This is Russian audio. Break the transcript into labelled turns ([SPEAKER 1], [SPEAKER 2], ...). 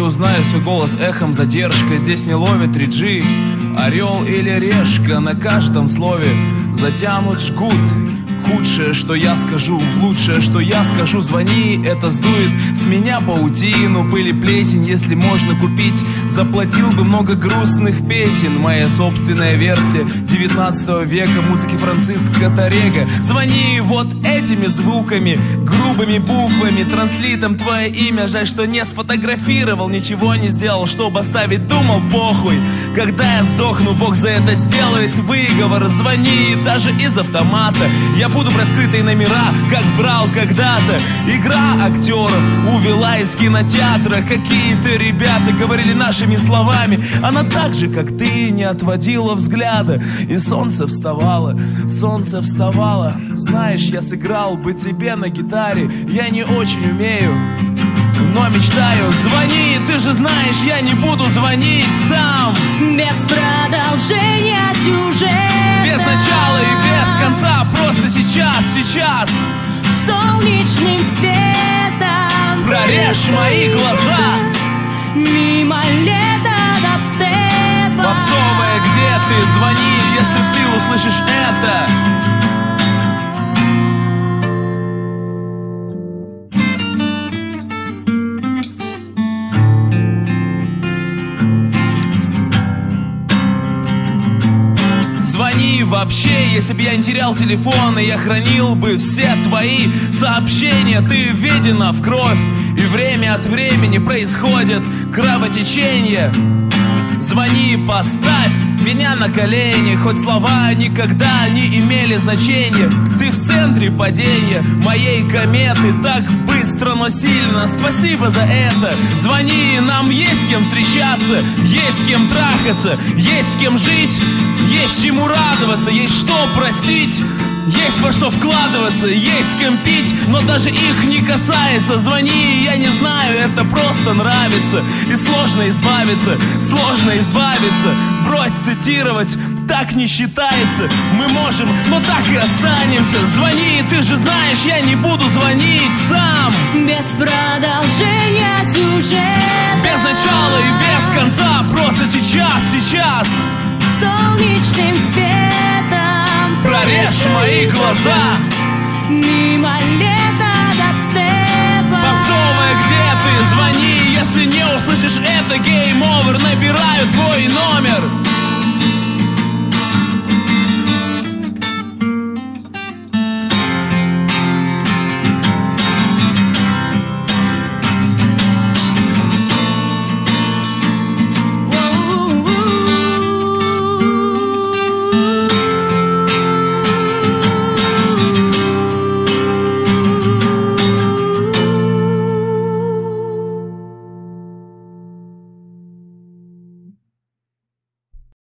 [SPEAKER 1] узнаю свой голос эхом, задержка. Здесь не ловит 3G. Орел или решка, на каждом слове затянут жгут. Худшее, что я скажу, лучшее, что я скажу. Звони, это сдует с меня паутину, пыль и плесень. Если можно купить, заплатил бы много грустных песен. Моя собственная версия 19 века музыки Франциско Торега. Звони вот этими звуками, грубыми буквами, транслитом твое имя. Жаль, что не сфотографировал, ничего не сделал, чтобы оставить, думал, похуй. Когда я сдохну, Бог за это сделает выговор. Звони даже из автомата, я буду в раскрытые номера, как брал когда-то. Игра актеров увела из кинотеатра. Какие-то ребята говорили нашими словами. Она так же, как ты, не отводила взгляда. И солнце вставало, солнце вставало. Знаешь, я сыграл бы тебе на гитаре. Я не очень умею, но мечтаю. Звони, ты же знаешь, я не буду звонить сам.
[SPEAKER 2] Без продолжения сюжета,
[SPEAKER 1] без начала и без конца, просто сейчас, сейчас.
[SPEAKER 2] Солнечным цветом
[SPEAKER 1] прорежь мои глаза.
[SPEAKER 2] Мимо лета дабстепа.
[SPEAKER 1] Попсовая, где ты? Звони, если ты услышишь это. Звони вообще, если бы я не терял телефон, и я хранил бы все твои сообщения. Ты введена в кровь, и время от времени происходит кровотечение. Звони, поставь меня на колени, хоть слова никогда не имели значения. Ты в центре падения моей кометы, так быстро, но сильно. Спасибо за это. Звони, нам есть с кем встречаться, есть с кем трахаться, есть с кем жить, есть чему радоваться, есть что простить, есть во что вкладываться, есть с кем пить, но даже их не касается. Звони, я не знаю, это просто нравится. И сложно избавиться, сложно избавиться. Брось цитировать, так не считается. Мы можем, но так и останемся. Звони, ты же знаешь, я не буду звонить сам.
[SPEAKER 2] Без продолжения сюжета,
[SPEAKER 1] без начала и без конца, просто сейчас, сейчас.
[SPEAKER 2] Солнечным светом
[SPEAKER 1] прорежь мои глаза.
[SPEAKER 2] Мимо лета дабстепа.
[SPEAKER 1] Попсовая, где ты? Звони, если не услышишь это, гейм овер. Набираю твой номер.